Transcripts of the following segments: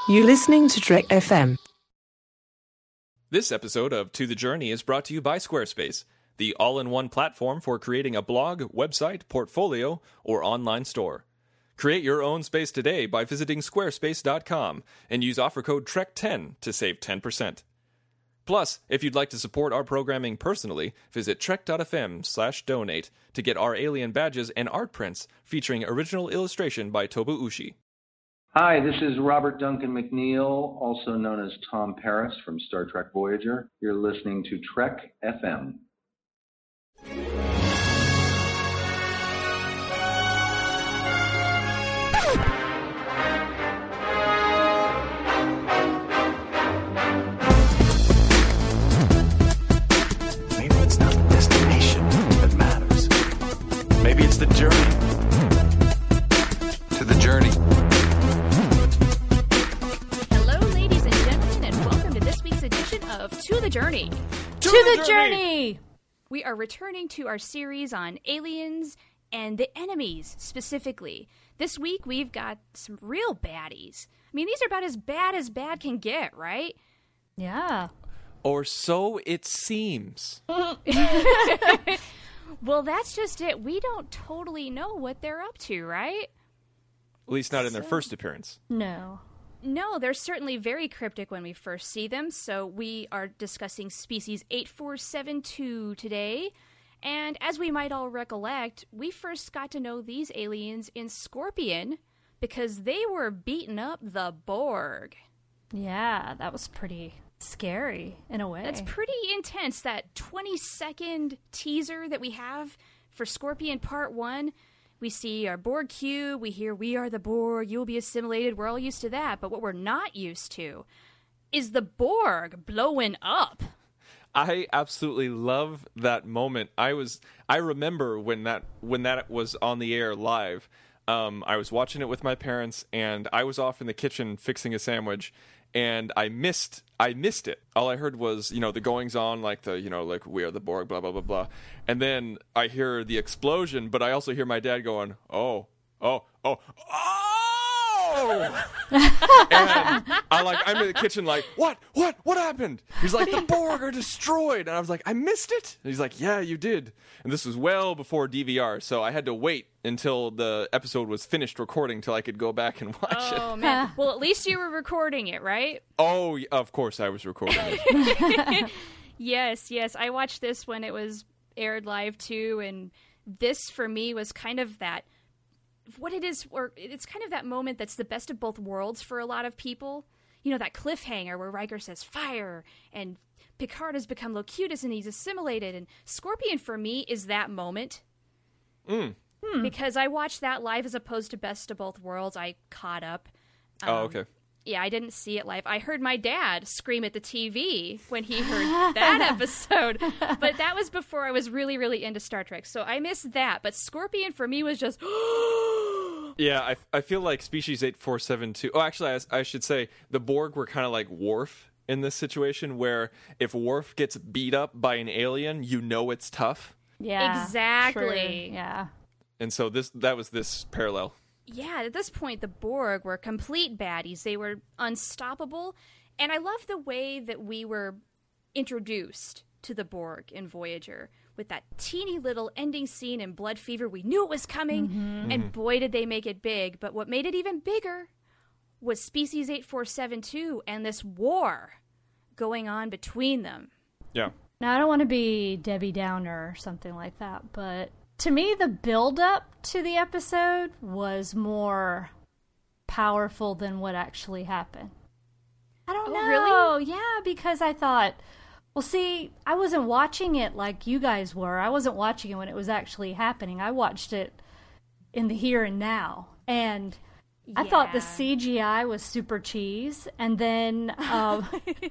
You're listening to Trek FM. This episode of To the Journey is brought to you by Squarespace, the all-in-one platform for creating a blog, website, portfolio, or online store. Create your own space today by visiting squarespace.com and use offer code TREK10 to save 10%. Plus, if you'd like to support our programming personally, visit trek.fm/donate to get our alien badges and art prints featuring original illustration by Tobu Ushi. Hi, this is Robert Duncan McNeil, also known as Tom Paris from Star Trek Voyager. You're listening to Trek FM. Maybe it's not the destination that matters. Maybe it's the journey. To the journey. To the Journey. To the Journey! We are returning to our series on aliens and the enemies, specifically. This week, we've got some real baddies. I mean, these are about as bad can get, right? Yeah. Or so it seems. Well, that's just it. We don't totally know what they're up to, right? At least not in their first appearance. No. No, they're certainly very cryptic when we first see them, so we are discussing species 8472 today. And as we might all recollect, we first got to know these aliens in Scorpion because they were beating up the Borg. Yeah, that was pretty scary in a way. That's pretty intense, that 20-second teaser that we have for Scorpion Part 1. We see our Borg cube, we hear, "We are the Borg, you will be assimilated," we're all used to that, but what we're not used to is the Borg blowing up. I absolutely love that moment. I remember when that was on the air live. I was watching it with my parents, and I was off in the kitchen fixing a sandwich, and I missed it. All I heard was, the goings on, like "We are the Borg," blah blah blah blah, and then I hear the explosion, but I also hear my dad going, "Oh, oh, oh, oh!" And I'm in the kitchen like, what happened? He's like, "The Borg are destroyed," and I was like, "I missed it." And he's like, "Yeah, you did." And this was well before DVR, so I had to wait until the episode was finished recording till I could go back and watch it. Oh man! Well, at least you were recording it, right? Oh, of course I was recording it. Yes. I watched this when it was aired live too, and this for me was kind of that. What it is, or it's kind of that moment that's the best of both worlds for a lot of people. That cliffhanger where Riker says fire, and Picard has become Locutus and he's assimilated, and Scorpion for me is that moment. Because I watched that live as opposed to Best of Both Worlds. I caught up. Okay. Yeah, I didn't see it live. I heard my dad scream at the TV when he heard that episode. But that was before I was really, really into Star Trek. So I missed that. But Scorpion for me was just... Yeah, I feel like Species 8472... Oh, actually, I should say the Borg were kind of like Worf in this situation, where if Worf gets beat up by an alien, it's tough. Yeah. Exactly. True. Yeah. And so that was this parallel. Yeah, at this point, the Borg were complete baddies. They were unstoppable. And I love the way that we were introduced to the Borg in Voyager with that teeny little ending scene in Blood Fever. We knew it was coming, and boy, did they make it big. But what made it even bigger was Species 8472 and this war going on between them. Yeah. Now, I don't want to be Debbie Downer or something like that, but to me, the build-up to the episode was more powerful than what actually happened. I don't know. Really? Yeah, because I thought, well, see, I wasn't watching it like you guys were. I wasn't watching it when it was actually happening. I watched it in the here and now. And I thought the CGI was super cheese, and then, and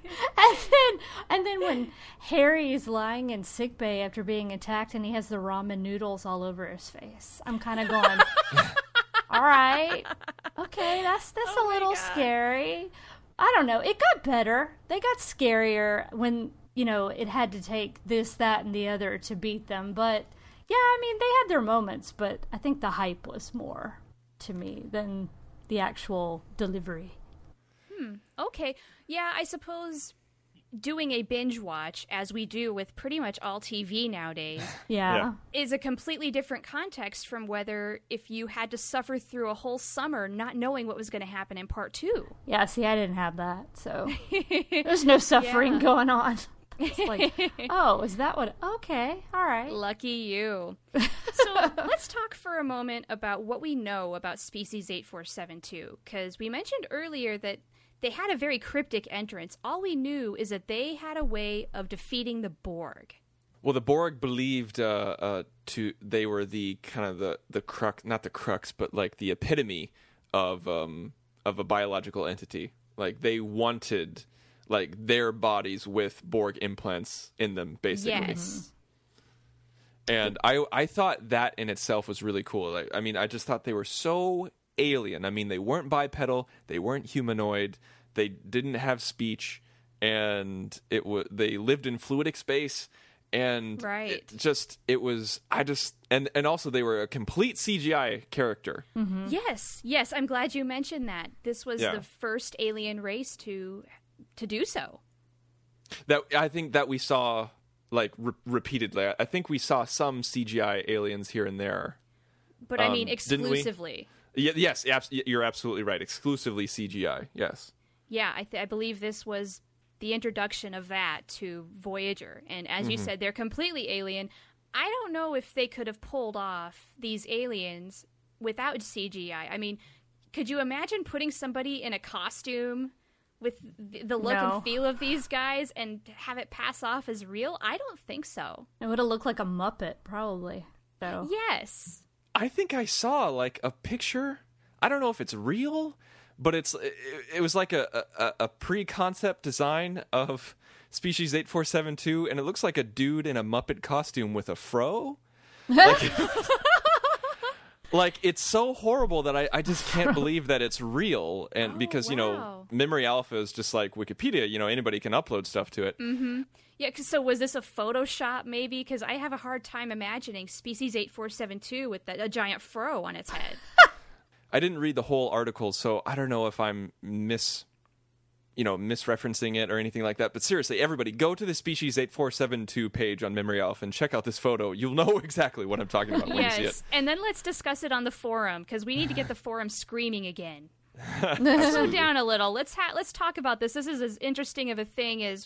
then when Harry's lying in sickbay after being attacked, and he has the ramen noodles all over his face, I'm kind of going, all right, okay, that's a little scary. I don't know. It got better. They got scarier when it had to take this, that, and the other to beat them. But yeah, I mean, they had their moments, but I think the hype was more to me than the actual delivery. Okay. Yeah, I suppose doing a binge watch, as we do with pretty much all TV nowadays, Yeah. is a completely different context from whether if you had to suffer through a whole summer not knowing what was going to happen in part 2. Yeah, see, I didn't have that, so there's no suffering going on. It's like, oh, is that what? Okay, all right. Lucky you. So let's talk for a moment about what we know about Species 8472, because we mentioned earlier that they had a very cryptic entrance. All we knew is that they had a way of defeating the Borg. Well, the Borg believed they were the kind of the crux, not the crux, but like the epitome of a biological entity. Like they wanted like their bodies with Borg implants in them, basically. Yes. And I thought that in itself was really cool. Like, I mean, I just thought they were so alien. I mean, they weren't bipedal, they weren't humanoid, they didn't have speech, and they lived in fluidic space. And right. and also they were a complete CGI character. Mm-hmm. Yes, I'm glad you mentioned that. This was the first alien race to do so. That I think that we saw like repeatedly. I think we saw some CGI aliens here and there. But I mean exclusively. Yes, you're absolutely right. Exclusively CGI, yes. Yeah, I believe this was the introduction of that to Voyager. And as you said, they're completely alien. I don't know if they could have pulled off these aliens without CGI. I mean, could you imagine putting somebody in a costume with the look and feel of these guys and have it pass off as real? I don't think so. It would have looked like a Muppet, probably. So. Yes. I think I saw like a picture. I don't know if it's real, but it was like a pre-concept design of Species 8472, and it looks like a dude in a Muppet costume with a fro. Like it's so horrible that I just can't believe that it's real. And because, you know, Memory Alpha is just like Wikipedia, you know, anybody can upload stuff to it. Mm-hmm. Yeah, so was this a Photoshop maybe? Because I have a hard time imagining Species 8472 with a giant fro on its head. I didn't read the whole article, so I don't know if I'm misreferencing it or anything like that. But seriously, everybody, go to the Species 8472 page on Memory Alpha and check out this photo. You'll know exactly what I'm talking about when you see it. And then let's discuss it on the forum, because we need to get the forum screaming again. Slow down a little. Let's talk about this. This is as interesting of a thing as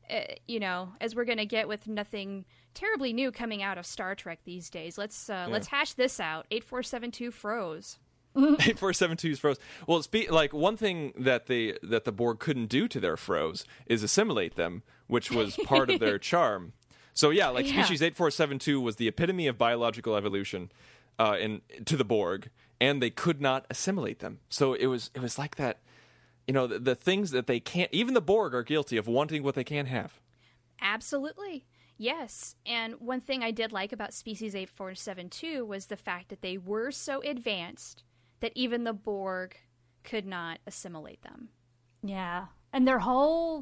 as we're going to get with nothing terribly new coming out of Star Trek these days. Let's hash this out. 8472 froze. 8472's froze. Well, one thing that the Borg couldn't do to their froze is assimilate them, which was part of their charm. So Species 8472 was the epitome of biological evolution to the Borg, and they could not assimilate them. So it was like that. You know, the things that they can't, even the Borg are guilty of wanting what they can't have. Absolutely. Yes. And one thing I did like about Species 8472 was the fact that they were so advanced that even the Borg could not assimilate them. Yeah. And their whole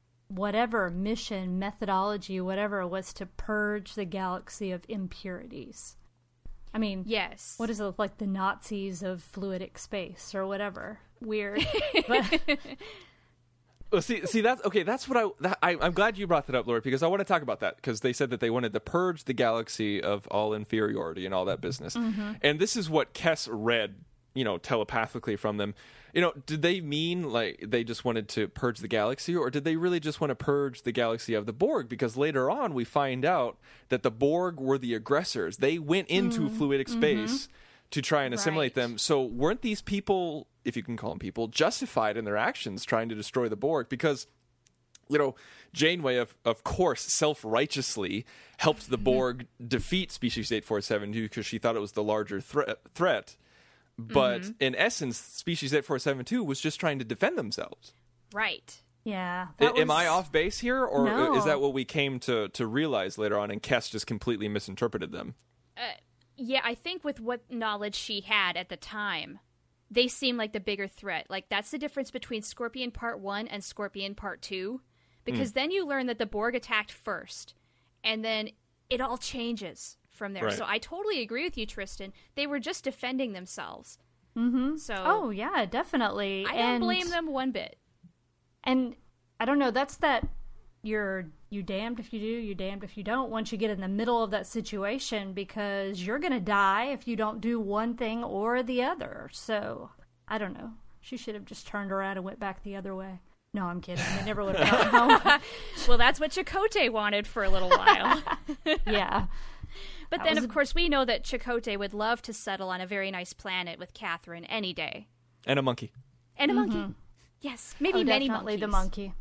mission, methodology, whatever, was to purge the galaxy of impurities. I mean, yes. What is it, like the Nazis of fluidic space or whatever? Weird. But... Well, see that's okay. That's what I'm glad you brought that up, Lori, because I want to talk about that, because they said that they wanted to purge the galaxy of all inferiority and all that business. Mm-hmm. And this is what Kes read, telepathically from them. Did they mean like they just wanted to purge the galaxy, or did they really just want to purge the galaxy of the Borg? Because later on we find out that the Borg were the aggressors. They went into fluidic space to try and assimilate them. So weren't these people, if you can call them people, justified in their actions trying to destroy the Borg? Because, Janeway, of course, self-righteously helped the Borg defeat Species 8472 because she thought it was the larger threat. But in essence, Species 8472 was just trying to defend themselves. Right. Yeah. Am I off base here? Or No. is that what we came to realize later on, and Kes just completely misinterpreted them? Yeah, I think with what knowledge she had at the time, they seem like the bigger threat. Like, that's the difference between Scorpion Part 1 and Scorpion Part 2. Because then you learn that the Borg attacked first, and then it all changes from there. Right. So I totally agree with you, Tristan. They were just defending themselves. Mm-hmm. So oh, yeah, definitely. I don't blame them one bit. And I don't know, that's that you damned if you do, you damned if you don't once you get in the middle of that situation, because you're going to die if you don't do one thing or the other. So, I don't know. She should have just turned around and went back the other way. No, I'm kidding. They never would have gone home. Well, that's what Chakotay wanted for a little while. Yeah. But then, of course, we know that Chakotay would love to settle on a very nice planet with Catherine any day. And a monkey. And a monkey. Yes, maybe many definitely monkeys. the monkey.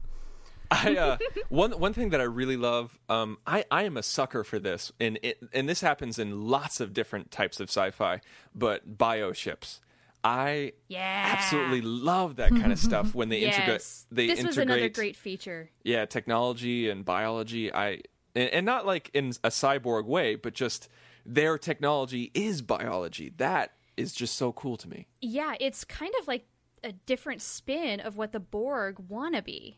One thing that I really love, I am a sucker for this, and this happens in lots of different types of sci-fi, but bioships. I absolutely love that kind of stuff when they integrate. This was another great feature. Yeah, technology and biology. And not like in a cyborg way, but just their technology is biology. That is just so cool to me. Yeah, it's kind of like a different spin of what the Borg want to be.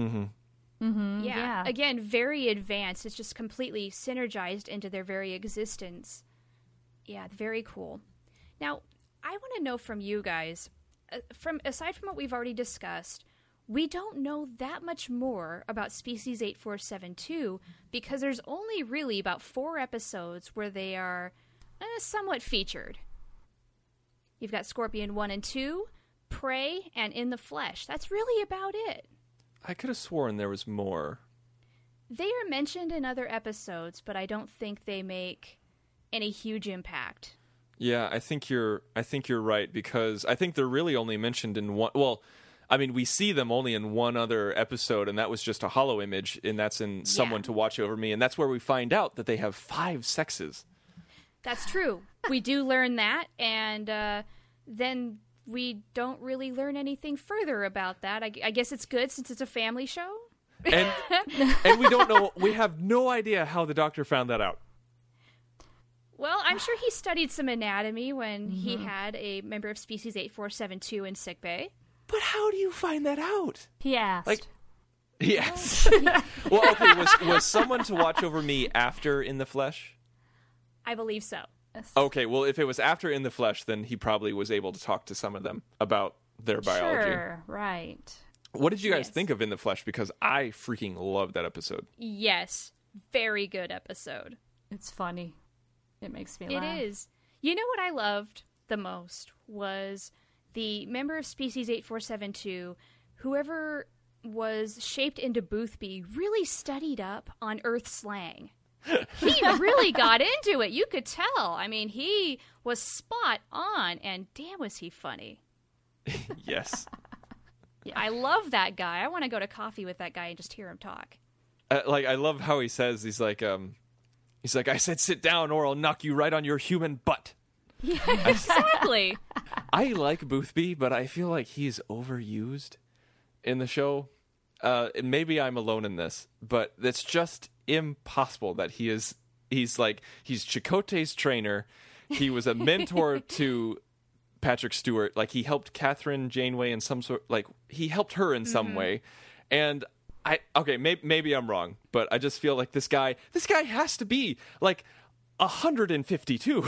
Yeah. Again, very advanced. It's just completely synergized into their very existence. Yeah, very cool. Now, I want to know from you guys, aside from what we've already discussed, we don't know that much more about Species 8472 because there's only really about 4 episodes where they are somewhat featured. You've got Scorpion 1 and 2, Prey, and In the Flesh. That's really about it. I could have sworn there was more. They are mentioned in other episodes, but I don't think they make any huge impact. Yeah, I think you're right, because I think they're really only mentioned in one. Well, I mean, we see them only in one other episode, and that was just a hollow image, and that's in Someone to Watch Over Me, and that's where we find out that they have 5 sexes. That's true. We do learn that, and then we don't really learn anything further about that. I guess it's good since it's a family show. And we don't know. We have no idea how the Doctor found that out. Well, I'm sure he studied some anatomy when he had a member of Species 8472 in sickbay. But how do you find that out? He asked. Yes. Well, okay, was Someone to Watch Over Me after In the Flesh? I believe so. Okay, well, if it was after In the Flesh, then he probably was able to talk to some of them about their biology. Sure, right. What did you guys think of In the Flesh? Because I freaking loved that episode. Yes, very good episode. It's funny. It makes me laugh. It is. You know what I loved the most was the member of Species 8472, whoever was shaped into Boothby, really studied up on Earth slang. He really got into it. You could tell. I mean, he was spot on, and damn was he funny. Yes. I love that guy. I want to go to coffee with that guy and just hear him talk. I love how he says, he's like, I said sit down or I'll knock you right on your human butt. Yeah, exactly. I like Boothby, but I feel like he's overused in the show. Maybe I'm alone in this, but it's just impossible that he's Chakotay's trainer. He was a mentor to Patrick Stewart. Like, he helped Catherine Janeway in some sort, like, he helped her in some way. And maybe I'm wrong, but I just feel like this guy has to be like 152.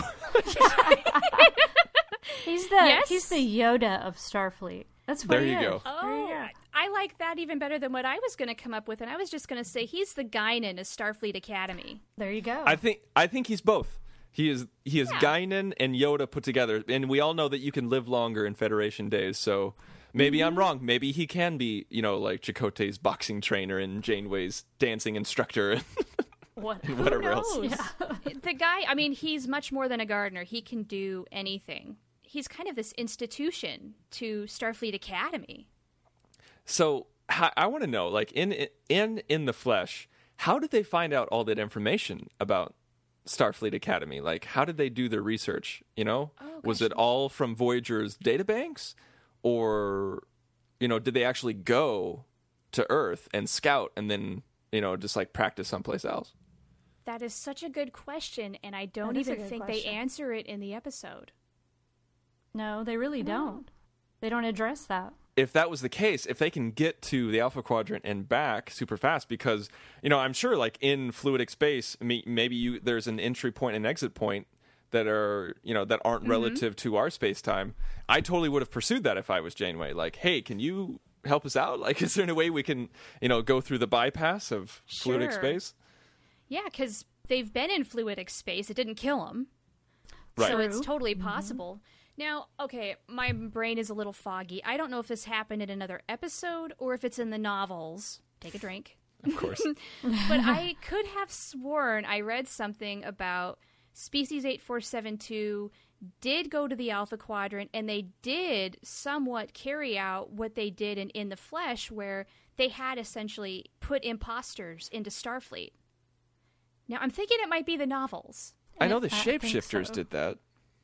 He's the Yoda of Starfleet. That's what there he you is. go. Oh, I like that even better than what I was going to come up with, and I was just going to say he's the Guinan of Starfleet Academy. There you go. I think he's both. He is Guinan and Yoda put together, and we all know that you can live longer in Federation days. So maybe I'm wrong. Maybe he can be, like Chakotay's boxing trainer and Janeway's dancing instructor and whatever else. Yeah. The guy, I mean, he's much more than a gardener. He can do anything. He's kind of this institution to Starfleet Academy. So I want to know, like, in the Flesh, how did they find out all that information about Starfleet Academy? Like, how did they do their research? Was it all from Voyager's databanks, or did they actually go to Earth and scout and then just like practice someplace else? That is such a good question, and I don't even think they answer it in the episode. No, they really don't. They don't address that. If that was the case, if they can get to the Alpha Quadrant and back super fast, because I'm sure, like, in fluidic space, maybe there's an entry point and exit point that are that aren't relative to our space time. I totally would have pursued that if I was Janeway. Like, hey, can you help us out? Like, is there any way we can, go through the bypass of fluidic Sure. space? Yeah, because they've been in fluidic space. It didn't kill them. Right. So it's True. totally possible. Now, okay, my brain is a little foggy. I don't know if this happened in another episode or if it's in the novels. Take a drink. Of course. But I could have sworn I read something about Species 8472 did go to the Alpha Quadrant, and they did somewhat carry out what they did in the Flesh, where they had essentially put imposters into Starfleet. Now, I'm thinking it might be the novels. I know the I think shapeshifters so. did that.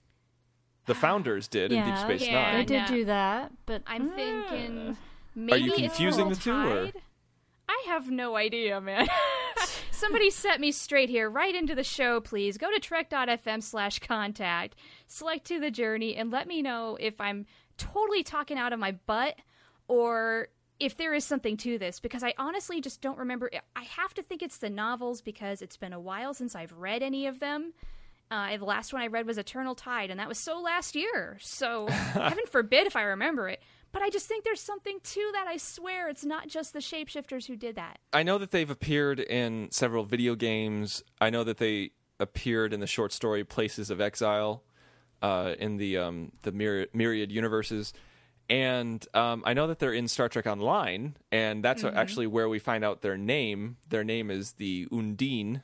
The Founders did in Deep Space Yeah. Nine. They did No. do that, but I'm thinking maybe you confusing it's the two, or- Tide? I have no idea, man. Somebody set me straight here. Right into the show, please. Go to trek.fm/contact, select To the Journey, and let me know if I'm totally talking out of my butt or if there is something to this, because I honestly just don't remember. I have to think it's the novels because it's been a while since I've read any of them. The last one I read was Eternal Tide, and that was so last year. So heaven forbid if I remember it. But I just think there's something to that. I swear it's not just the shapeshifters who did that. I know that they've appeared in several video games. I know that they appeared in the short story Places of Exile in the Myriad universes. And I know that they're in Star Trek Online, and that's actually where we find out their name. Their name is the Undine.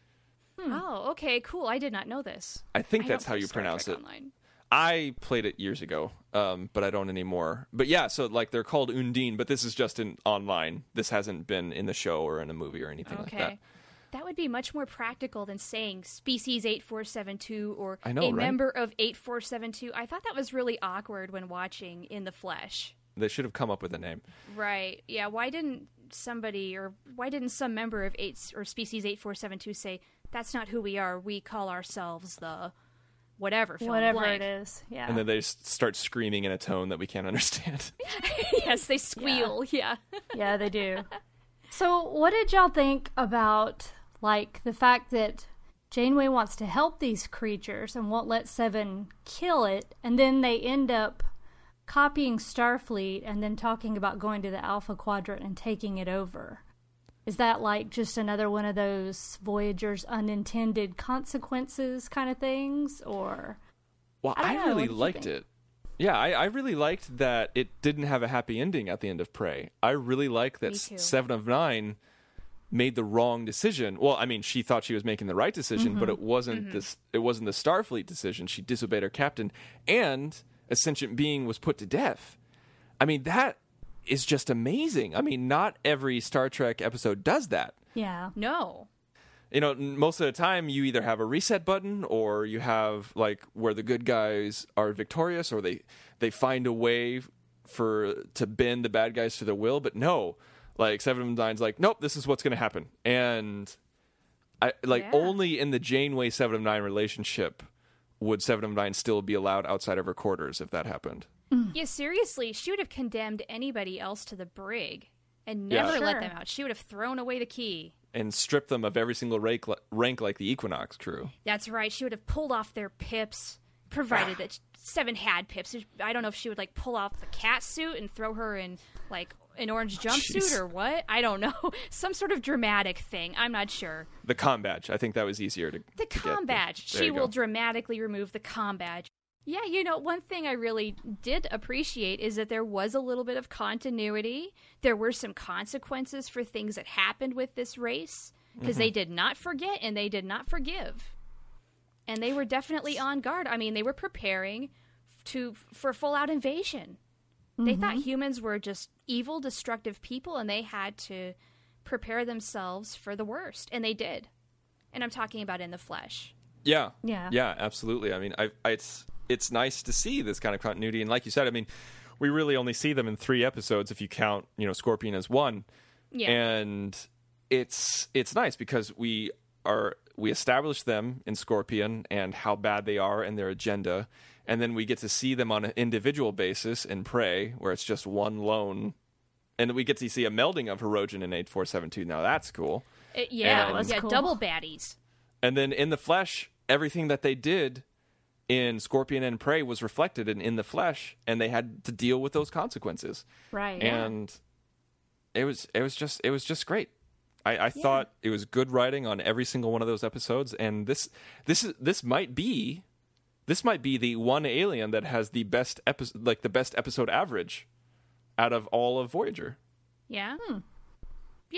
Oh, okay, cool. I did not know this. I think I that's don't how play you Star pronounce Trek it. Online. I played it years ago, but I don't anymore. But yeah, so like they're called Undine, but this is just in online. This hasn't been in the show or in a movie or anything like that. Okay. That would be much more practical than saying Species 8472 or I know, a right? member of 8472. I thought that was really awkward when watching in the Flesh. They should have come up with a name. Right. Yeah, why didn't some member of Species 8472 say, that's not who we are, we call ourselves the whatever film whatever blank. it is. Yeah. And then they just start screaming in a tone that we can't understand. Yes, they squeal, yeah. Yeah, they do. So, what did y'all think about, like, the fact that Janeway wants to help these creatures and won't let Seven kill it, and then they end up copying Starfleet and then talking about going to the Alpha Quadrant and taking it over? Is that, like, just another one of those Voyager's unintended consequences kind of things, or... Well, I I, don't know. really What did you liked think? it. Yeah, I really liked that it didn't have a happy ending at the end of Prey. I really like that Me too. 7 of 9 made the wrong decision. Well, I mean, she thought she was making the right decision, but it wasn't this. It wasn't the Starfleet decision. She disobeyed her captain, and a sentient being was put to death. I mean, that is just amazing. I mean, not every Star Trek episode does that. Yeah. No. You know, most of the time you either have a reset button or you have like where the good guys are victorious or they find a way to bend the bad guys to their will. But no, like 7 of 9's like, nope, this is what's going to happen. And only in the Janeway 7 of 9 relationship would 7 of 9 still be allowed outside of her quarters if that happened. Yeah, seriously, she would have condemned anybody else to the brig and Yeah. never let Sure. them out. She would have thrown away the key. And strip them of every single rank like the Equinox crew. That's right. She would have pulled off their pips, provided that 7 had pips. I don't know if she would like pull off the cat suit and throw her in like an orange jumpsuit Jeez. or what. I don't know. Some sort of dramatic thing. I'm not sure. The comm badge. I think that was easier to The to comm get. badge. There She you will go. dramatically remove the comm badge. Yeah, you know, one thing I really did appreciate is that there was a little bit of continuity. There were some consequences for things that happened with this race because they did not forget and they did not forgive. And they were definitely on guard. I mean, they were preparing for full-out invasion. They thought humans were just evil, destructive people, and they had to prepare themselves for the worst. And they did. And I'm talking about in the flesh. Yeah. Yeah. Yeah, absolutely. I mean, it's nice to see this kind of continuity. And like you said, I mean, we really only see them in 3 episodes if you count, Scorpion as 1. Yeah. And it's nice because we establish them in Scorpion and how bad they are and their agenda. And then we get to see them on an individual basis in Prey, where it's just one lone. And we get to see a melding of Hirogen and 8472. Now that's cool. Yeah, And- That's yeah, cool. double baddies. And then in the flesh, everything that they did in Scorpion and Prey was reflected in the flesh, and they had to deal with those consequences. Right. And it was just great. I thought it was good writing on every single one of those episodes, and this might be the one Alien that has the best episode average out of all of Voyager. Yeah. Yeah,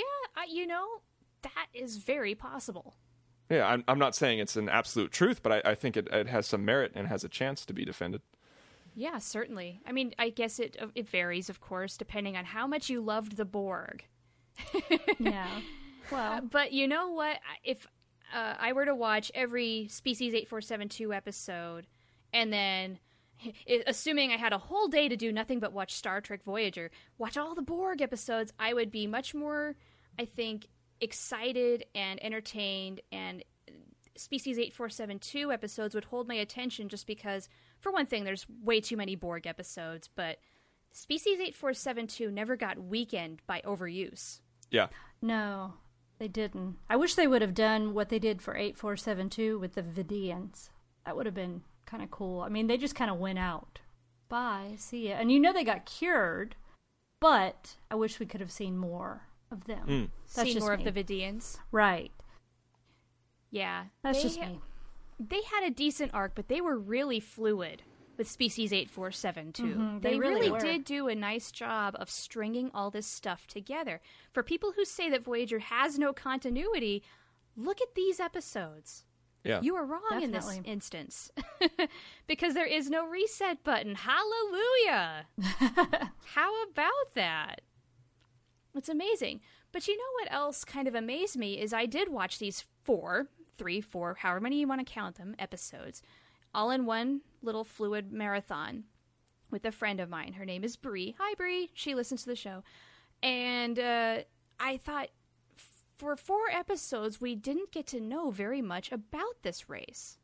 that is very possible. Yeah, I'm not saying it's an absolute truth, but I think it has some merit and has a chance to be defended. Yeah, certainly. I mean, I guess it varies, of course, depending on how much you loved the Borg. Yeah. Well, but you know what? If I were to watch every Species 8472 episode, and then, assuming I had a whole day to do nothing but watch Star Trek Voyager, watch all the Borg episodes, I would be much more, I think, excited and entertained, and Species 8472 episodes would hold my attention just because, for one thing, there's way too many Borg episodes, but Species 8472 never got weakened by overuse. Yeah. no, they didn't. I wish they would have done what they did for 8472 with the Vidians. That would have been kind of cool. I mean, they just kind of went out. Bye, see ya. And they got cured, but I wish we could have seen more of them. That's See just more me. of the Vidians. Right. Yeah. That's just me. They had a decent arc, but they were really fluid with Species 8472. Mhm, they they really were. did do a nice job of stringing all this stuff together. For people who say that Voyager has no continuity, look at these episodes. Yeah. You are wrong in this Definitely. instance. Because there is no reset button. Hallelujah! How about that? It's amazing. But you know what else kind of amazed me is I did watch these 4, however many you want to count them, episodes, all in one little fluid marathon with a friend of mine. Her name is Bree. Hi, Bree. She listens to the show. And I thought, for 4 episodes, we didn't get to know very much about this race.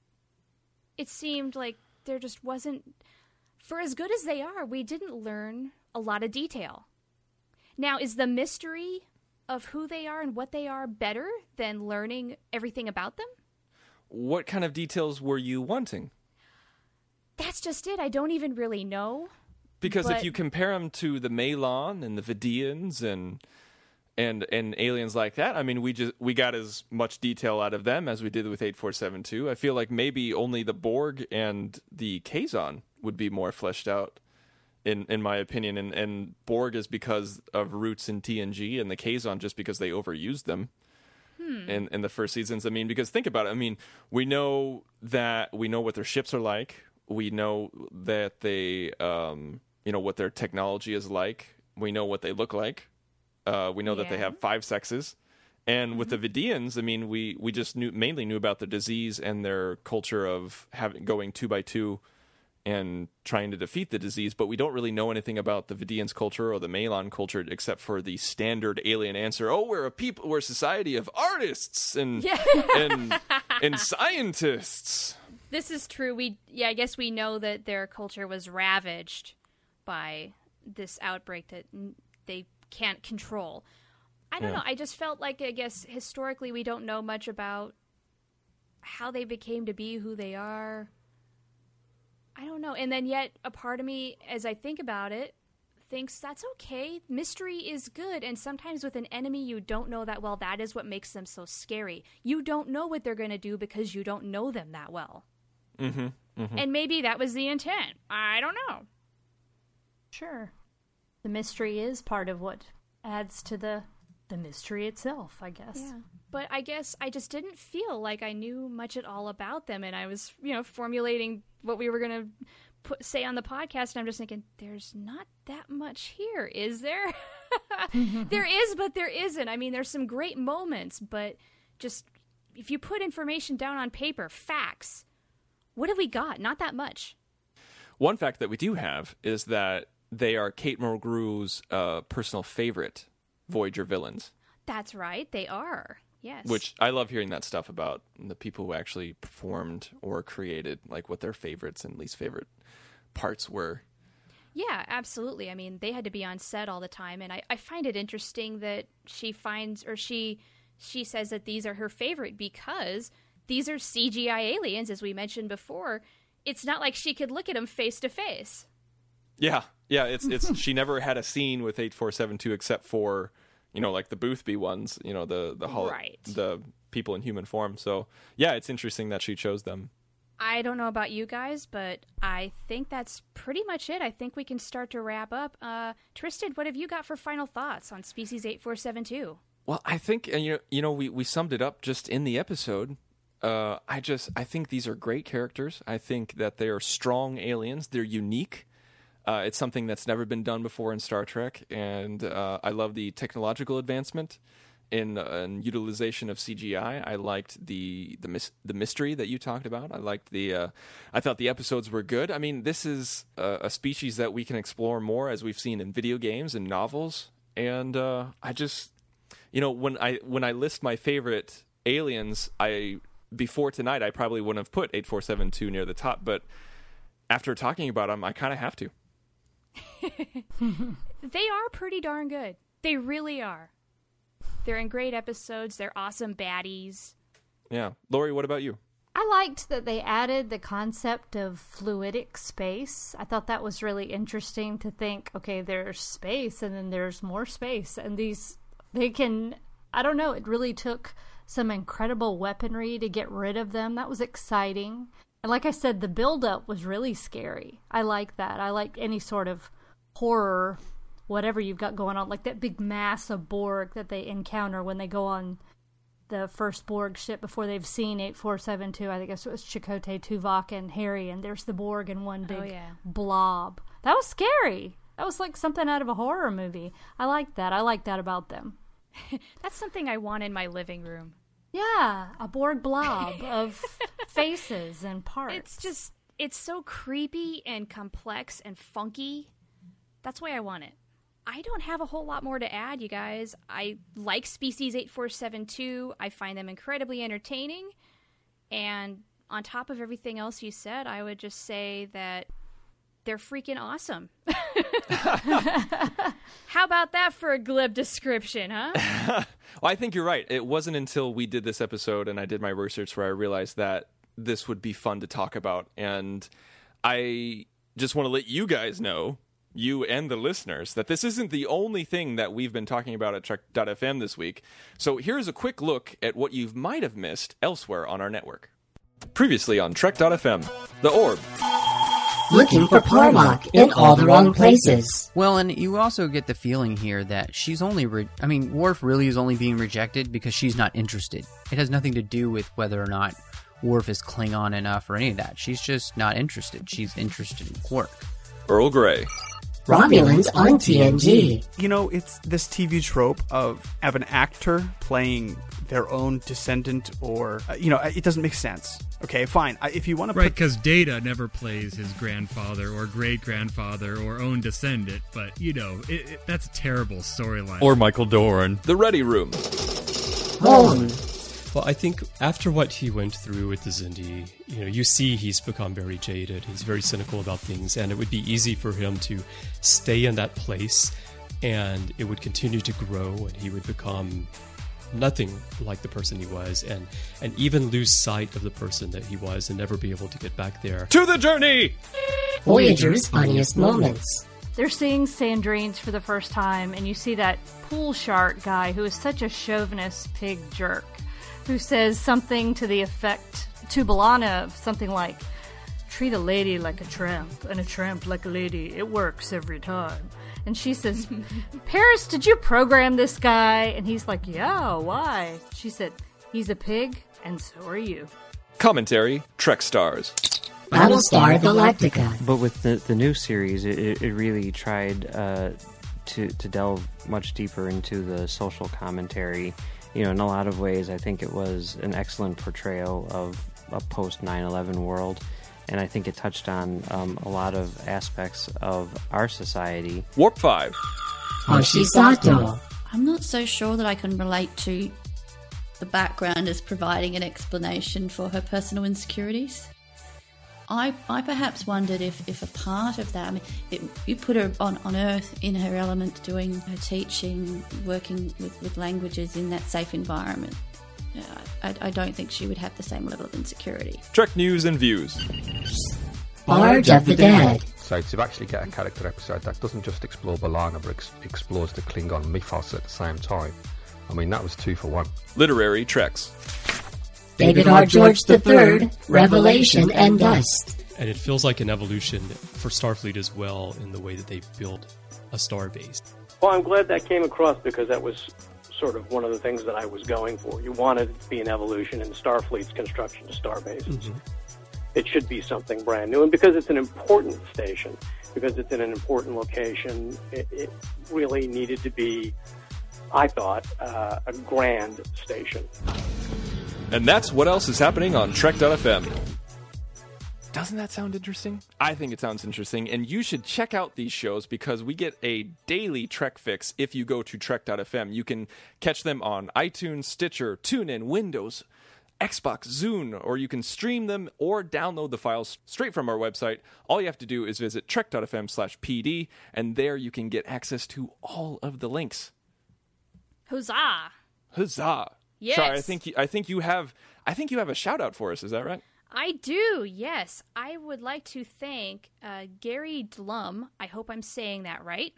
It seemed like there just wasn't... For as good as they are, we didn't learn a lot of detail. Now, is the mystery of who they are and what they are better than learning everything about them? What kind of details were you wanting? That's just it. I don't even really know. Because But- if you compare them to the Malon and the Vidians and aliens like that, I mean, we got as much detail out of them as we did with 8472. I feel like maybe only the Borg and the Kazon would be more fleshed out, in my opinion. And Borg is because of roots in TNG, and the Kazon just because they overused them in the first seasons. I mean, because think about it. I mean, we know what their ships are like. We know that they, what their technology is like. We know what they look like. We know that they Yeah. have 5 sexes. And with the Vidians, I mean, we just mainly knew about the disease and their culture of going 2 by 2 and trying to defeat the disease, but we don't really know anything about the Vidians culture or the Malon culture except for the standard alien answer, we're a society of artists and and scientists. This is true. I guess we know that their culture was ravaged by this outbreak that they can't control. I don't know. I just felt like, I guess, historically we don't know much about how they became to be who they are. I don't know. And then yet a part of me, as I think about it, thinks that's okay. Mystery is good. And sometimes with an enemy you don't know that well, that is what makes them so scary. You don't know what they're going to do because you don't know them that well. Mm-hmm. Mm-hmm. And maybe that was the intent. I don't know. Sure. The mystery is part of what adds to the mystery itself, I guess. Yeah. But I guess I just didn't feel like I knew much at all about them. And I was, formulating what we were going to say on the podcast. And I'm just thinking, there's not that much here, is there? There is, but there isn't. I mean, there's some great moments, but just if you put information down on paper, facts, what have we got? Not that much. One fact that we do have is that they are Kate Mulgrew's personal favorite Voyager villains. That's right. They are. Yes. Which I love hearing that stuff about the people who actually performed or created, like what their favorites and least favorite parts were. Yeah, absolutely. I mean, they had to be on set all the time, and I find it interesting that she says that these are her favorite because these are CGI aliens, as we mentioned before. It's not like she could look at them face to face. Yeah. It's she never had a scene with 8472 except for, like the Boothby ones, the people in human form. So yeah, it's interesting that she chose them. I don't know about you guys, but I think that's pretty much it. I think we can start to wrap up. Tristan, what have you got for final thoughts on Species 8472? Well, I think, we summed it up just in the episode. I think these are great characters. I think that they are strong aliens. They're unique. It's something that's never been done before in Star Trek, and I love the technological advancement in utilization of CGI. I liked the mystery that you talked about. I thought the episodes were good. I mean, this is a species that we can explore more, as we've seen in video games and novels. And I just, when I list my favorite aliens, before tonight I probably wouldn't have put 8472 near the top, but after talking about them, I kind of have to. They are pretty darn good. They really are. They're in great episodes. They're awesome baddies. Yeah. Lori, what about you? I liked that they added the concept of fluidic space. I thought that was really interesting to think, okay, there's space and then there's more space. And I don't know, it really took some incredible weaponry to get rid of them. That was exciting. And like I said, the build-up was really scary. I like that. I like any sort of horror, whatever you've got going on, like that big mass of Borg that they encounter when they go on the first Borg ship before they've seen 8472. I guess it was Chakotay, Tuvok, and Harry, and there's the Borg in one big blob. That was scary. That was like something out of a horror movie. I like that. I like that about them. That's something I want in my living room. Yeah, a Borg blob of faces and parts. It's so creepy and complex and funky. That's why I want it. I don't have a whole lot more to add, you guys. I like Species 8472. I find them incredibly entertaining. And on top of everything else you said, I would just say that they're freaking awesome. How about that for a glib description, huh? Well, I think you're right. It wasn't until we did this episode and I did my research where I realized that this would be fun to talk about. And I just want to let you guys know, you and the listeners, that this isn't the only thing that we've been talking about at Trek.fm this week. So here's a quick look at what you might have missed elsewhere on our network. Previously on Trek.fm, The Orb. Looking for Parlock in all the wrong places. Well, and you also get the feeling here that she's only... Worf really is only being rejected because she's not interested. It has nothing to do with whether or not Worf is Klingon enough or any of that. She's just not interested. She's interested in Quark. Earl Grey. Romulans on TNG. It's this TV trope of an actor playing their own descendant or, it doesn't make sense. Okay, fine. If you want to Right, because Data never plays his grandfather or great-grandfather or own descendant, but, that's a terrible storyline. Or Michael Dorn. The Ready Room. Home. Well, I think after what he went through with the Xindi, you see he's become very jaded. He's very cynical about things, and it would be easy for him to stay in that place, and it would continue to grow, and he would become nothing like the person he was, and even lose sight of the person that he was and never be able to get back there. To the journey! Voyager's funniest moments. They're seeing Sandrines for the first time, and you see that pool shark guy who is such a chauvinist pig jerk, who says something to the effect to B'Elanna, something like, treat a lady like a tramp, and a tramp like a lady. It works every time. And she says, Paris, did you program this guy? And he's like, yeah, why? She said, he's a pig, and so are you. Commentary, Trek Stars. Battlestar Galactica. But with the new series, it really tried to delve much deeper into the social commentary. In a lot of ways, I think it was an excellent portrayal of a post-9/11 world. And I think it touched on a lot of aspects of our society. Warp 5. Hoshi Sato. I'm not so sure that I can relate to the background as providing an explanation for her personal insecurities. I perhaps wondered if a part of that, you put her on Earth in her element, doing her teaching, working with languages in that safe environment. I don't think she would have the same level of insecurity. Trek news and views. Barge of the Dead. So to actually get a character episode that doesn't just explore B'Elanna but explores the Klingon mythos at the same time, I mean, that was 2 for 1. Literary Treks. David R. George III, Revelation and Dust. And it feels like an evolution for Starfleet as well in the way that they build a starbase. Well, I'm glad that came across because that was sort of one of the things that I was going for. You wanted it to be an evolution in Starfleet's construction of starbases. Mm-hmm. It should be something brand new. And because it's an important station, because it's in an important location, it really needed to be, I thought, a grand station. And that's what else is happening on Trek.fm. Doesn't that sound interesting? I think it sounds interesting, and you should check out these shows because we get a daily Trek fix if you go to Trek.fm. You can catch them on iTunes, Stitcher, TuneIn, Windows, Xbox, Zune, or you can stream them or download the files straight from our website. All you have to do is visit Trek.fm/PD, and there you can get access to all of the links. Huzzah! Huzzah! Yes. Sorry, I think you have a shout out for us. Is that right? I do, yes. I would like to thank Gary Dlum, I hope I'm saying that right,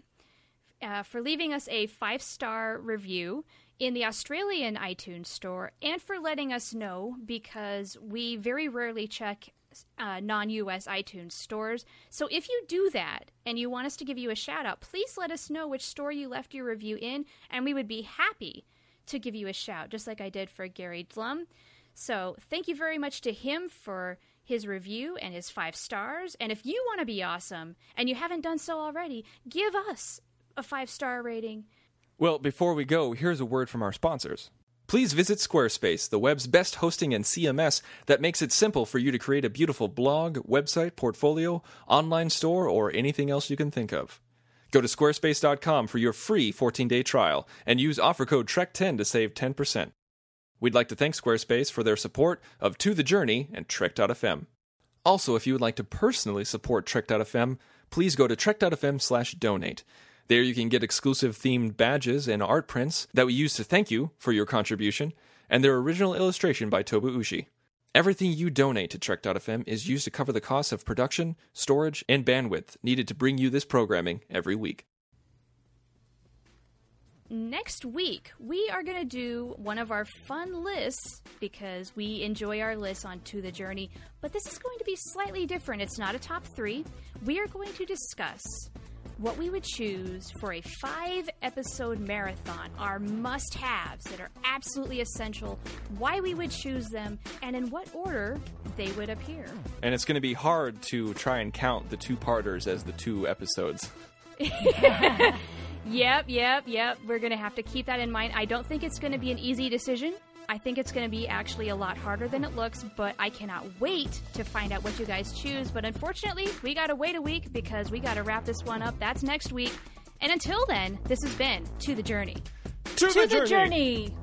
for leaving us a 5-star review in the Australian iTunes store and for letting us know because we very rarely check non-US iTunes stores. So if you do that and you want us to give you a shout out, please let us know which store you left your review in and we would be happy to give you a shout, just like I did for Gary Dlum. So thank you very much to him for his review and his 5 stars. And if you want to be awesome and you haven't done so already, give us a 5-star rating. Well, before we go, here's a word from our sponsors. Please visit Squarespace, the web's best hosting and CMS that makes it simple for you to create a beautiful blog, website, portfolio, online store, or anything else you can think of. Go to squarespace.com for your free 14-day trial and use offer code TREK10 to save 10%. We'd like to thank Squarespace for their support of To The Journey and Trek.fm. Also, if you would like to personally support Trek.fm, please go to Trek.fm/donate. There you can get exclusive themed badges and art prints that we use to thank you for your contribution, and their original illustration by Tobu Ushi. Everything you donate to Trek.fm is used to cover the costs of production, storage, and bandwidth needed to bring you this programming every week. Next week, we are going to do one of our fun lists because we enjoy our lists on To The Journey, but this is going to be slightly different. It's not a top 3. We are going to discuss what we would choose for a 5-episode marathon, our must-haves that are absolutely essential, why we would choose them, and in what order they would appear. And it's going to be hard to try and count the 2-parters as the 2 episodes. Yep. We're going to have to keep that in mind. I don't think it's going to be an easy decision. I think it's going to be actually a lot harder than it looks, but I cannot wait to find out what you guys choose. But unfortunately, we got to wait a week because we got to wrap this one up. That's next week. And until then, this has been To The Journey. To the Journey!